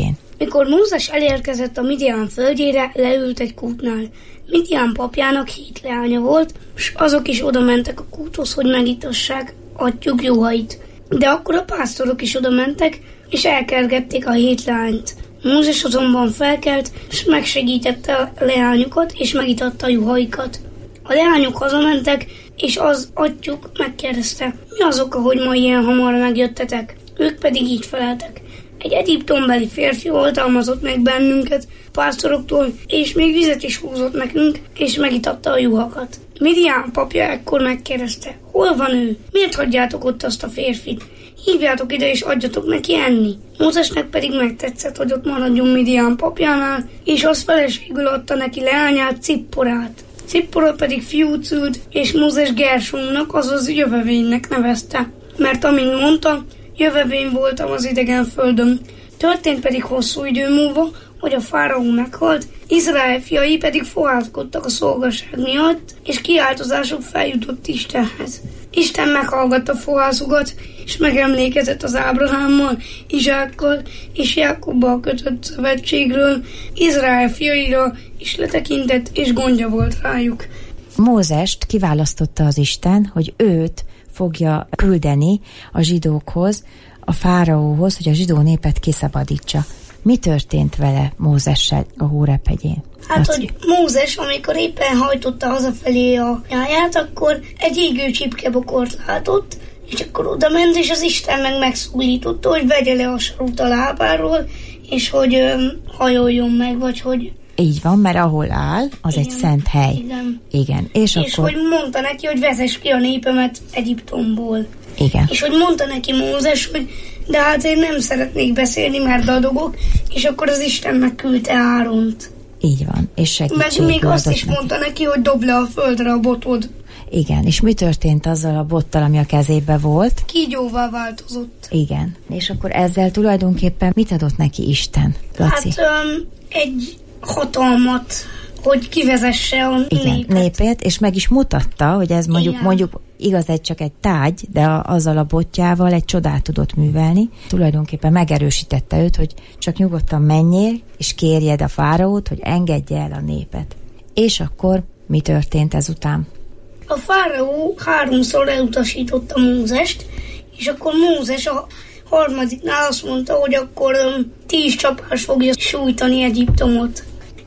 Mikor Mózes elérkezett a Midian földjére, leült egy kútnál. Midian papjának hét leánya volt, s azok is oda mentek a kúthoz, hogy megitassák atyjuk juhait. De akkor a pásztorok is oda mentek, és elkergették a hét leányt. Mózes azonban felkelt, és megsegítette a leányokat, és megitatta a juhaikat. A leányok hazamentek, és az atyjuk megkérdezte, mi az oka, hogy ma ilyen hamar megjöttetek? Ők pedig így feleltek. Egy egyiptombeli férfi oltalmazott meg bennünket pásztoroktól, és még vizet is húzott nekünk, és megitatta a juhakat. Midian papja ekkor megkérdezte, hol van ő? Miért hagyjátok ott azt a férfit? Hívjátok ide, és adjatok neki enni. Mózesnek pedig megtetszett, hogy ott maradjon Midian papjánál, és az feleségül adta neki leányát, Cipporát. Cippora pedig fiút szült, és Mózes Gersomnak, azaz jövevénynek nevezte. Mert amint mondta, jövevény voltam az idegen földön. Történt pedig hosszú idő múlva, hogy a fáraó meghalt, Izrael fiai pedig fohászkodtak a szolgaság miatt, és kiáltozásuk feljutott Istenhez. Isten meghallgatta fohászukat, és megemlékezett az Ábrahámmal, Izsákkal és Jákobbal kötött szövetségről, Izrael fiaira is letekintett, és gondja volt rájuk. Mózest kiválasztotta az Isten, hogy őt fogja küldeni a zsidókhoz, a fáraóhoz, hogy a zsidó népet kiszabadítsa. Mi történt vele Mózessel a Hóreb hegyén? Hát, Laci? Hogy Mózes, amikor éppen hajtotta hazafelé a nyáját, akkor egy égő csipkebokort látott, és akkor oda ment, és az Isten meg megszólította, hogy vegye le a sarut a lábáról, és hogy öm, hajoljon meg, vagy hogy... Így van, mert ahol áll, az igen, egy szent hely. Igen. Igen. És, és akkor... hogy mondta neki, hogy vezess ki a népemet Egyiptomból. Igen. És hogy mondta neki Mózes, hogy de hát én nem szeretnék beszélni, mert dadogok, és akkor az Isten megküldte Áront. Így van, és segítségül meg még azt is neki. mondta neki, hogy dobd le a földre a botod. Igen, és mi történt azzal a bottal, ami a kezébe volt? Kígyóvá változott. Igen, és akkor ezzel tulajdonképpen mit adott neki Isten, Laci? Hát um, egy hatalmat, hogy kivezesse a igen, népet. népet, és meg is mutatta, hogy ez mondjuk, mondjuk igaz, egy csak egy tárgy, de a, azzal a botjával egy csodát tudott művelni. Tulajdonképpen megerősítette őt, hogy csak nyugodtan menjél, és kérjed a fáraót, hogy engedje el a népet. És akkor mi történt ezután? A fáraó háromszor elutasította Mózest, és akkor Mózes a harmadiknál azt mondta, hogy akkor um, tíz csapás fogja sújtani Egyiptomot.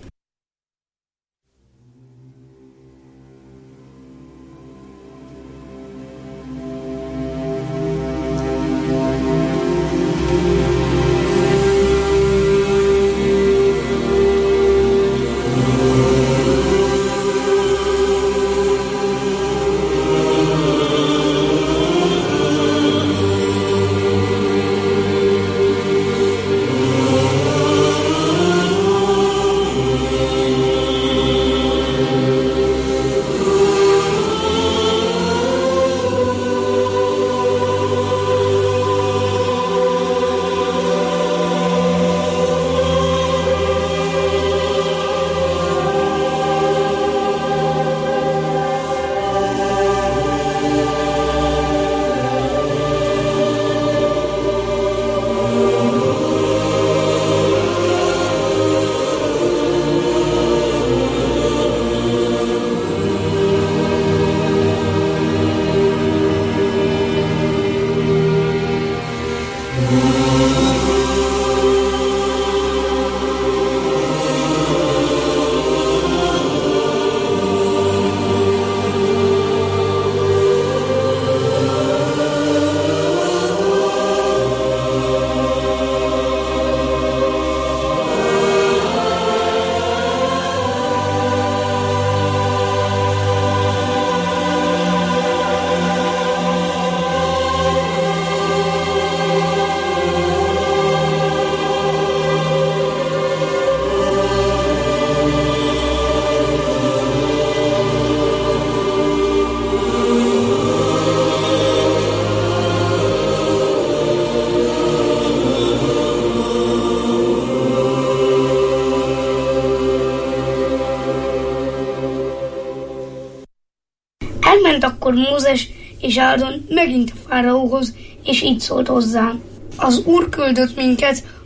Elment akkor Mózes és Áron megint a fáraóhoz, és így szólt hozzá. Az Úr küldött minket,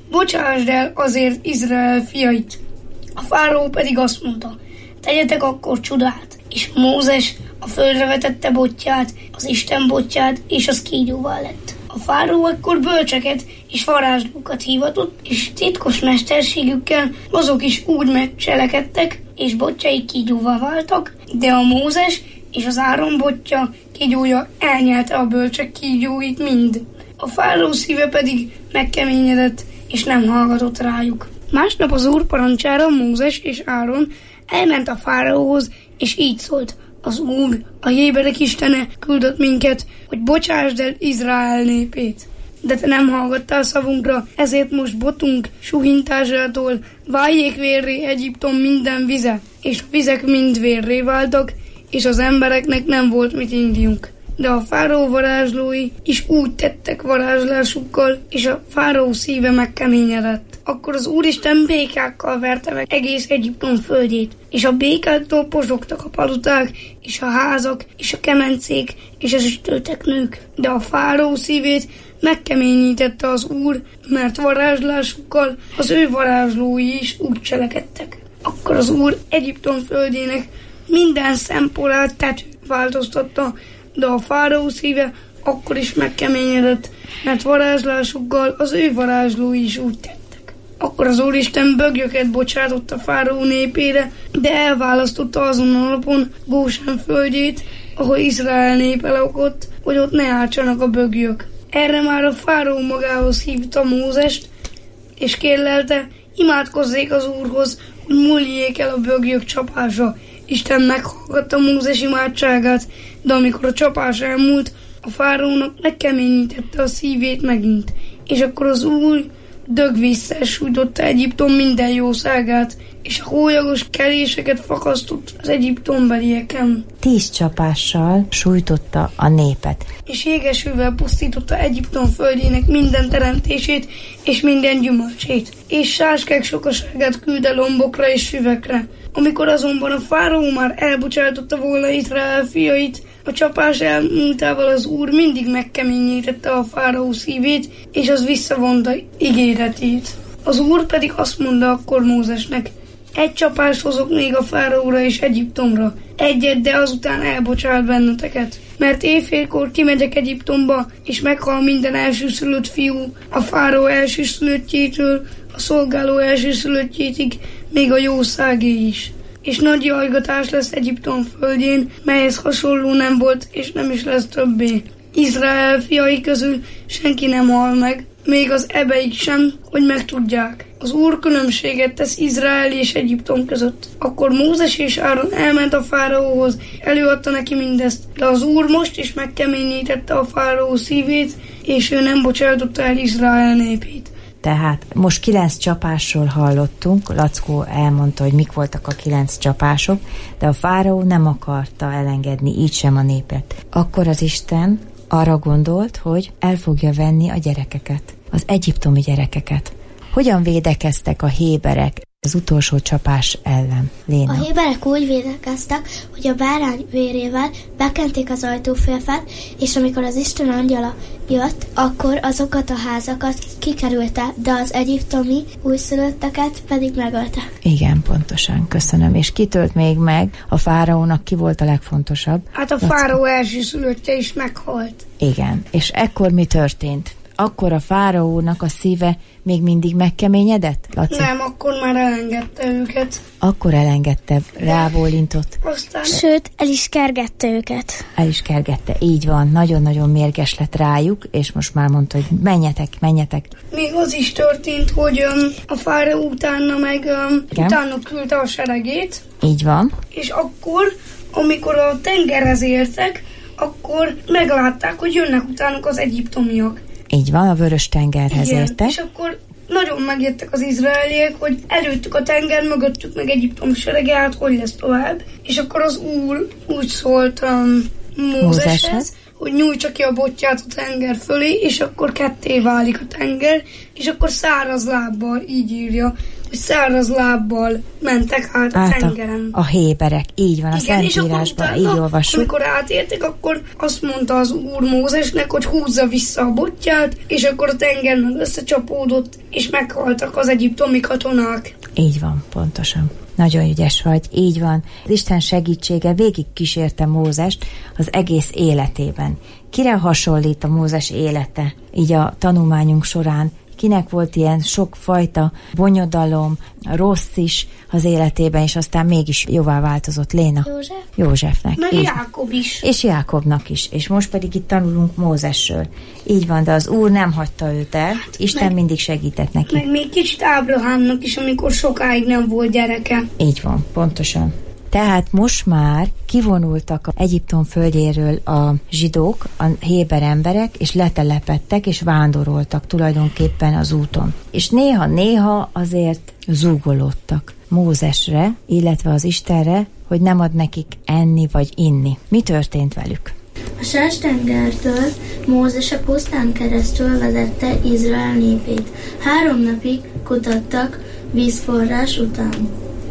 bocsásd el azért Izrael fiait. A fáraó pedig azt mondta, tegyetek akkor csodát, és Mózes a földre vetette botját, az Isten botját, és az kígyóvá lett. A fáraó ekkor bölcseket és varázslókat hívatott, és titkos mesterségükkel azok is úgy megcselekedtek, és botjai kígyóvá váltak, de a Mózes és az Áron botja kígyója elnyelte a bölcsek kígyóit mind. A fáraó szíve pedig megkeményedett, és nem hallgatott rájuk. Másnap az Úr parancsára Mózes és Áron elment a fáraóhoz, és így szólt: az Úr, a héberek istene küldött minket, hogy bocsásd el Izrael népét. De te nem hallgattál szavunkra, ezért most botunk suhintásától váljék vérré Egyiptom minden vize, és a vizek mind vérré váltak, és az embereknek nem volt mit indiunk. De a fáraó varázslói is úgy tettek varázslásukkal, és a fáraó szíve megkeményedett. Akkor az Úristen békákkal verte meg egész Egyiptom földjét, és a békáktól pozsogtak a paloták, és a házak, és a kemencék, és az üstöltek nők. De a fáraó szívét megkeményítette az Úr, mert varázslásukkal az ő varázslói is úgy cselekedtek. Akkor az Úr Egyiptom földjének minden szemporát tető változtatta, de a fáraó szíve akkor is megkeményedett, mert varázslásukkal az ő varázslói is úgy tettek. Akkor az Úristen bögyöket bocsátott a fáraó népére, de elválasztotta azon a napon Gósen földjét, ahol Izrael népe lakott, hogy ott ne ártsanak a bögyök. Erre már a fáraó magához hívta Mózest, és kérlelte, imádkozzék az Úrhoz, hogy múljék el a bögyök csapása. Isten meghallgatta Mózes imádságát, de amikor a csapás elmúlt, a fáraónak megkeményítette a szívét megint, és akkor az Úr dögvízszer sújtotta Egyiptom minden jószágát, és a hólyagos keléseket fakasztott az egyiptombelieken. Tíz csapással sújtotta a népet. És jégesővel pusztította Egyiptom földjének minden teremtését és minden gyümölcsét. És sáskák sokaságát küldte lombokra és füvekre. Amikor azonban a fáraó már elbocsátotta volna Izrael fiait, a csapás elmúltával az Úr mindig megkeményítette a fáraó szívét, és az visszavonta ígéretét. Az Úr pedig azt mondta akkor Mózesnek: egy csapást hozok még a fáraóra és Egyiptomra, egyet, de azután elbocsát benneteket. Mert éjfélkor kimegyek Egyiptomba, és meghal minden elsőszülött fiú, a fáraó elsőszülöttjétől a szolgáló elsőszülöttjétig, még a jószágé is. És nagy jajgatás lesz Egyiptom földjén, melyhez hasonló nem volt, és nem is lesz többé. Izrael fiai közül senki nem hal meg, még az ebeik sem, hogy megtudják. Az Úr különbséget tesz Izrael és Egyiptom között. Akkor Mózes és Áron elment a fáraóhoz, előadta neki mindezt, de az Úr most is megkeményítette a fáraó szívét, és ő nem bocsátotta el Izrael népét. Tehát most kilenc csapásról hallottunk, Lackó elmondta, hogy mik voltak a kilenc csapások, de a fáraó nem akarta elengedni így sem a népet. Akkor az Isten arra gondolt, hogy el fogja venni a gyerekeket, az egyiptomi gyerekeket. Hogyan védekeztek a héberek az utolsó csapás ellen, Léna? A héberek úgy védekeztek, hogy a bárány vérével bekenték az ajtófélfát, és amikor az Isten angyala jött, akkor azokat a házakat kikerülte, de az egyiptomi újszülötteket pedig megölte. Igen, pontosan, köszönöm. És kitölt még meg, a fáraónak ki volt a legfontosabb? Hát a fáraó elsőszülöttje is meghalt. Igen, és ekkor mi történt? Akkor a fáraónak a szíve még mindig megkeményedett, Laci? Nem, akkor már elengedte őket. Akkor elengedte, rábólintott. Aztán... Sőt, el is kergette őket. El is kergette, így van. Nagyon-nagyon mérges lett rájuk, és most már mondta, hogy menjetek, menjetek. Még az is történt, hogy um, a fáraó utána meg um, utána küldte a seregét. Így van. És akkor, amikor a tengerhez értek, akkor meglátták, hogy jönnek utánuk az egyiptomiak. Így van, a Vörös-tengerhez értek. És akkor nagyon megjöttek az izraeliek, hogy előttük a tenger, mögöttük meg Egyiptom serege, hát hogy lesz tovább. És akkor az Úr úgy szólt um, Mózeshez, hogy nyújtsa ki a botját a tenger fölé, és akkor ketté válik a tenger, és akkor száraz lábbal, így írja, hogy száraz lábbal mentek át a át tengeren. A, a héberek, így van, igen, a Szentírásban, így olvassuk. Amikor átértek, akkor azt mondta az Úr Mózesnek, hogy húzza vissza a botját, és akkor a tenger meg összecsapódott, és meghaltak az egyiptomi katonák. Így van, pontosan. Nagyon ügyes vagy, így van. Az Isten segítsége végig kísérte Mózest az egész életében. Kire hasonlít a Mózes élete, így a tanulmányunk során? Kinek volt ilyen sokfajta bonyodalom, rossz is az életében, és aztán mégis jóvá változott? Léna? József. Józsefnek. Meg így. Jákob is. És Jákobnak is. És most pedig itt tanulunk Mózesről. Így van, de az Úr nem hagyta őt el, hát, Isten meg, mindig segített neki. Meg még kicsit Ábrahámnak is, amikor sokáig nem volt gyereke. Így van, pontosan. Tehát most már kivonultak a Egyiptom földjéről a zsidók, a héber emberek, és letelepedtek, és vándoroltak tulajdonképpen az úton. És néha-néha azért zúgolódtak Mózesre, illetve az Istenre, hogy nem ad nekik enni vagy inni. Mi történt velük? A Sárs-tengertől Mózes a pusztán keresztül vezette Izrael népét. Három napig kutattak vízforrás után.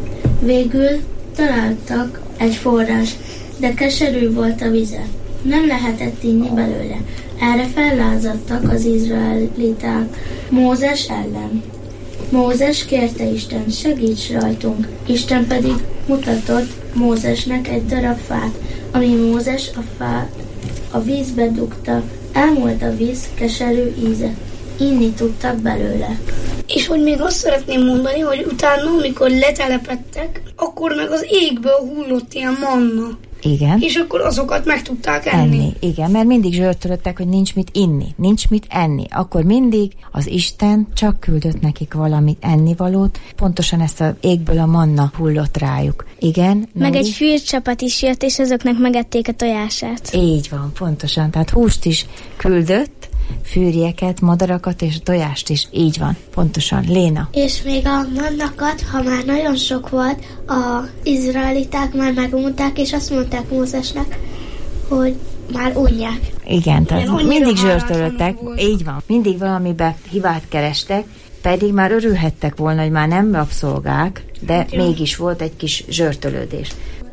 Végül találtak egy forrás, de keserű volt a vize. Nem lehetett inni belőle. Erre fellázadtak az izraeliták Mózes ellen. Mózes kérte Isten, segíts rajtunk. Isten pedig mutatott Mózesnek egy darab fát, ami Mózes a fát a vízbe dugta. Elmúlt a víz keserű íze. Inni tudtak belőle. És hogy még azt szeretném mondani, hogy utána, amikor letelepedtek, akkor meg az égből hullott ilyen manna. Igen. És akkor azokat meg tudták enni. enni. Igen, mert mindig zsörtölöttek, hogy nincs mit inni, nincs mit enni. Akkor mindig az Isten csak küldött nekik valamit ennivalót, pontosan ezt az égből a manna hullott rájuk. Igen. Meg egy fűrcsapat is jött, és azoknak megették a tojását. Így van, pontosan. Tehát húst is küldött, fűrjeket, madarakat és tojást is. Így van, pontosan. Léna. És még a mannakat, ha már nagyon sok volt, az izraeliták már megunták, és azt mondták Mózesnek, hogy már unják. Igen, tehát igen, mindig zsörtölöttek. Így van. Mindig valamibe hibát kerestek, pedig már örülhettek volna, hogy már nem rabszolgák, de hát mégis volt egy kis zsörtölődés.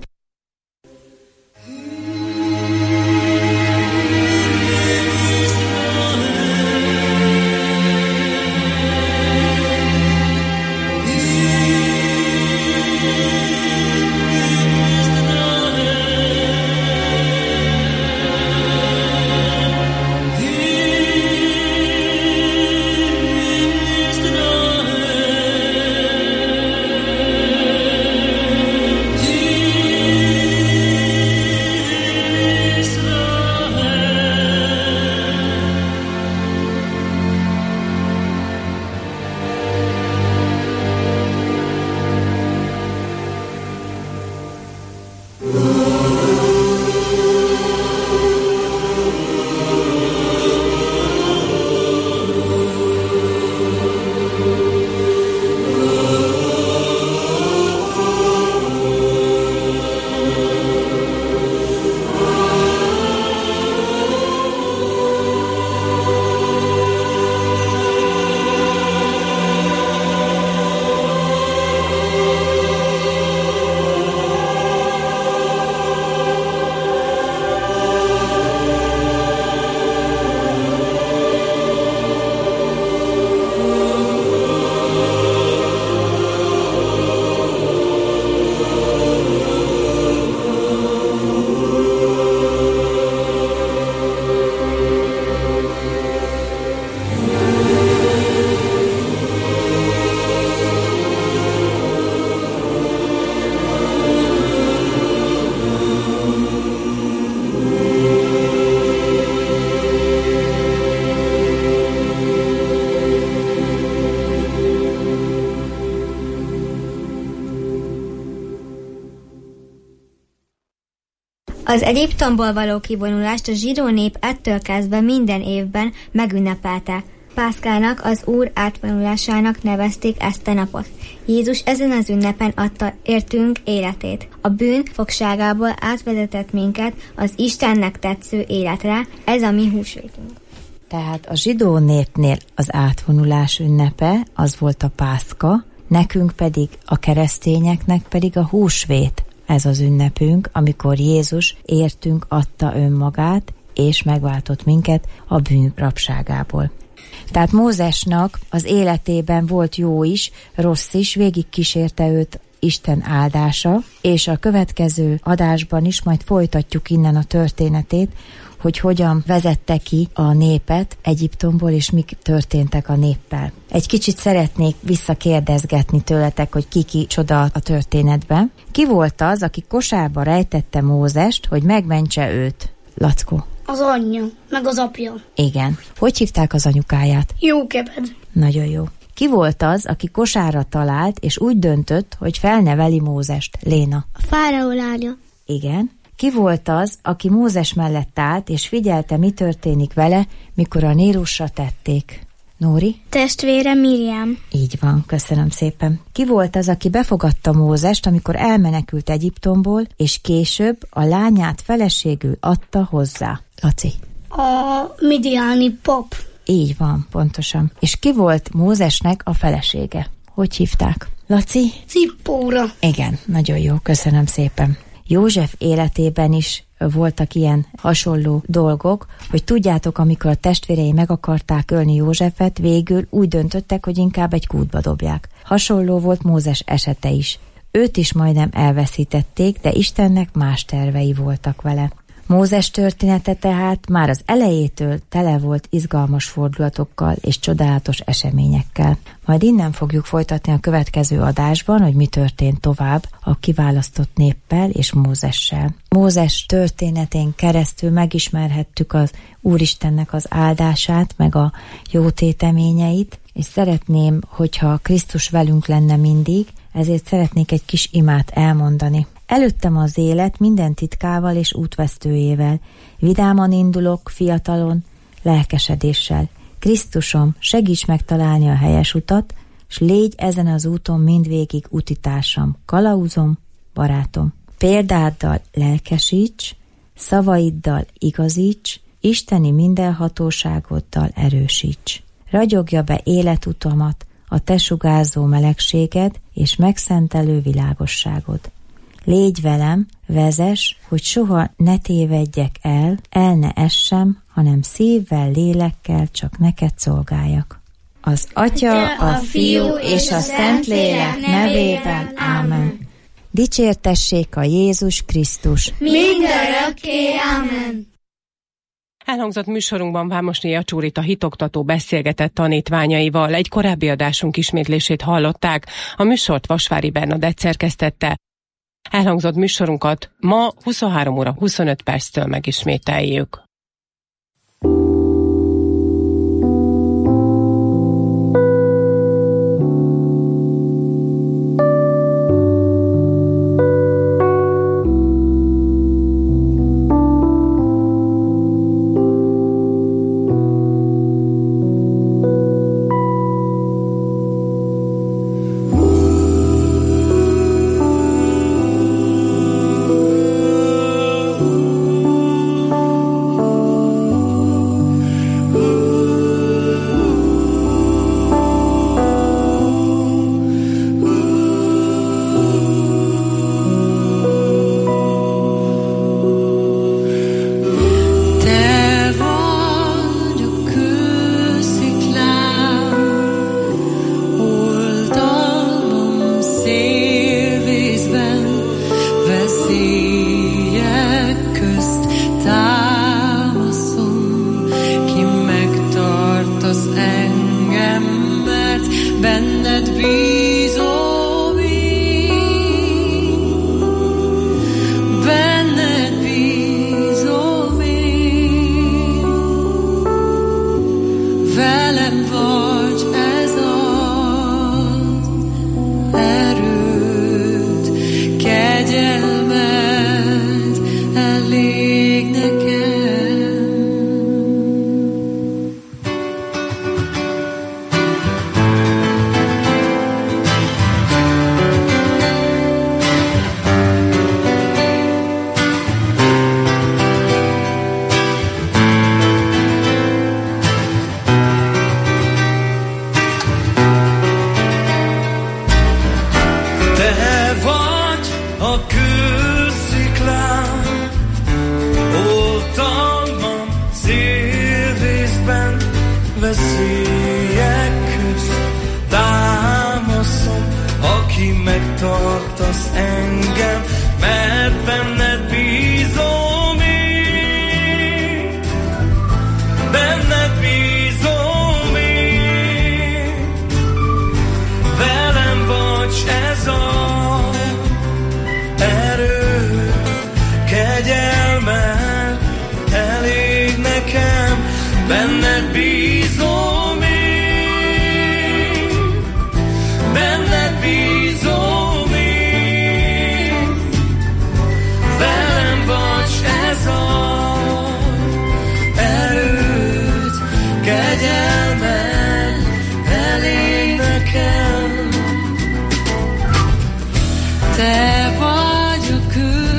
Az Egyiptomból való kivonulást a zsidó nép ettől kezdve minden évben megünnepelték. Pászkának, az Úr átvonulásának nevezték ezt a napot. Jézus ezen az ünnepen adta értünk életét. A bűn fogságából átvezetett minket az Istennek tetsző életre, ez a mi húsvétunk. Tehát a zsidó népnél az átvonulás ünnepe, az volt a Pászka, nekünk pedig, a keresztényeknek pedig a húsvét, ez az ünnepünk, amikor Jézus értünk adta önmagát, és megváltott minket a bűn rabságából. Tehát Mózesnak az életében volt jó is, rossz is, végig kísérte őt Isten áldása, és a következő adásban is majd folytatjuk innen a történetét, hogy hogyan vezette ki a népet Egyiptomból, és mik történtek a néppel. Egy kicsit szeretnék visszakérdezgetni tőletek, hogy ki ki csoda a történetben. Ki volt az, aki kosárba rejtette Mózest, hogy megmentse őt? Lackó. Az anyja, meg az apja. Igen. Hogy hívták az anyukáját? Jókebed. Nagyon jó. Ki volt az, aki kosárra talált, és úgy döntött, hogy felneveli Mózest? Léna. A fáraó lánya. Igen. Ki volt az, aki Mózes mellett állt, és figyelte, mi történik vele, mikor a Nílusra tették? Nóri? Testvére Miriam. Így van, köszönöm szépen. Ki volt az, aki befogadta Mózest, amikor elmenekült Egyiptomból, és később a lányát feleségül adta hozzá? Laci? A midiáni pap. Így van, pontosan. És ki volt Mózesnek a felesége? Hogy hívták? Laci? Cippóra. Igen, nagyon jó, köszönöm szépen. József életében is voltak ilyen hasonló dolgok, hogy tudjátok, amikor a testvérei meg akarták ölni Józsefet, végül úgy döntöttek, hogy inkább egy kútba dobják. Hasonló volt Mózes esete is. Őt is majdnem elveszítették, de Istennek más tervei voltak vele. Mózes története tehát már az elejétől tele volt izgalmas fordulatokkal és csodálatos eseményekkel. Majd innen fogjuk folytatni a következő adásban, hogy mi történt tovább a kiválasztott néppel és Mózessel. Mózes történetén keresztül megismerhettük az Úristennek az áldását, meg a jó téteményeit, és szeretném, hogyha Krisztus velünk lenne mindig, ezért szeretnék egy kis imát elmondani. Előttem az élet minden titkával és útvesztőjével. Vidáman indulok, fiatalon, lelkesedéssel. Krisztusom, segíts megtalálni a helyes utat, s légy ezen az úton mindvégig utitársam, kalauzom, barátom. Példáddal lelkesíts, szavaiddal igazíts, isteni mindenhatóságoddal erősíts. Ragyogja be életutamat a te sugárzó melegséged és megszentelő világosságod. Légy velem, vezess, hogy soha ne tévedjek el, el ne essem, hanem szívvel, lélekkel csak neked szolgáljak. Az Atya, a Fiú és a Szentlélek nevében. Ámen. Dicsértessék a Jézus Krisztus. Mindörökké. Ámen. Elhangzott műsorunkban Vámosné Jacsúrit, a hitoktató beszélgetett tanítványaival. Egy korábbi adásunk ismétlését hallották, a műsort Vasvári Bernadett szerkesztette. Elhangzott műsorunkat ma huszonhárom óra huszonöt perctől megismételjük. bízom én, benned bízom én, velem vagy, ez az erőd, kegyelmed elég nekem. Te vagy a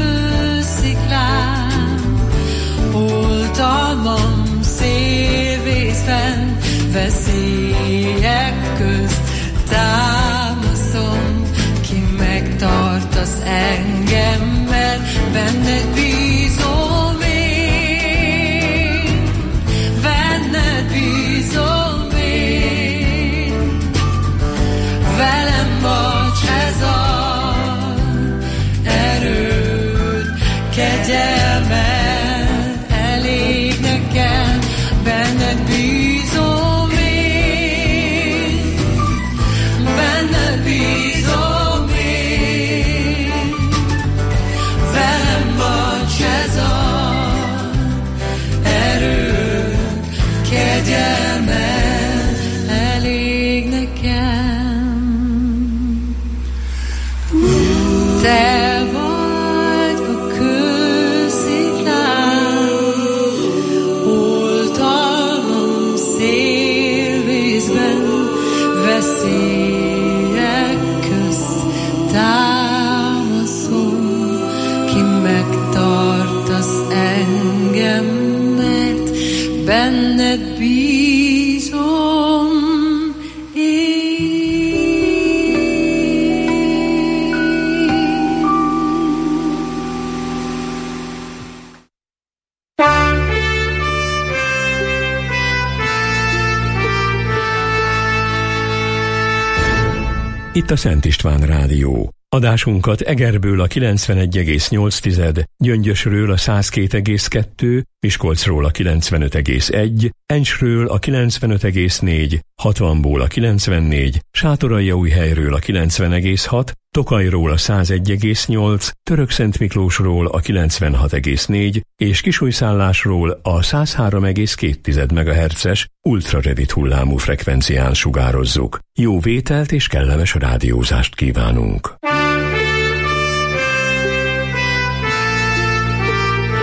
kősziklám, oltalmam szélvészben, veszélyek közt támaszom, ki megtartasz engem, mert benned bízom én, benned bízom én, velem vagy, ez az erőd, kegyelmed elég nekem, benned bízom én, benned bízom én, velem vagy, ez az erőd, kegyelmed elég nekem. Te vagy a kősziklám, oltalmam szélvészben, veszélyek közt támaszom, ki megtartasz engem, mert benned bízom én. Itt a Szent István Rádió. Adásunkat Egerből a kilencvenegy egész nyolc, Gyöngyösről a száz két egész kettő, Miskolcról a kilencvenöt egész egy, Encsről a kilencvenöt egész négy, hatvanból a kilencvennégy, Sátoraljaújhelyről a kilencven egész hat, Tokajról a száz egy egész nyolc, Törökszentmiklósról a kilencvenhat egész négy és Kisújszállásról a száz három egész két megahertzes ultrarövid hullámú frekvencián sugározzuk. Jó vételt és kellemes rádiózást kívánunk!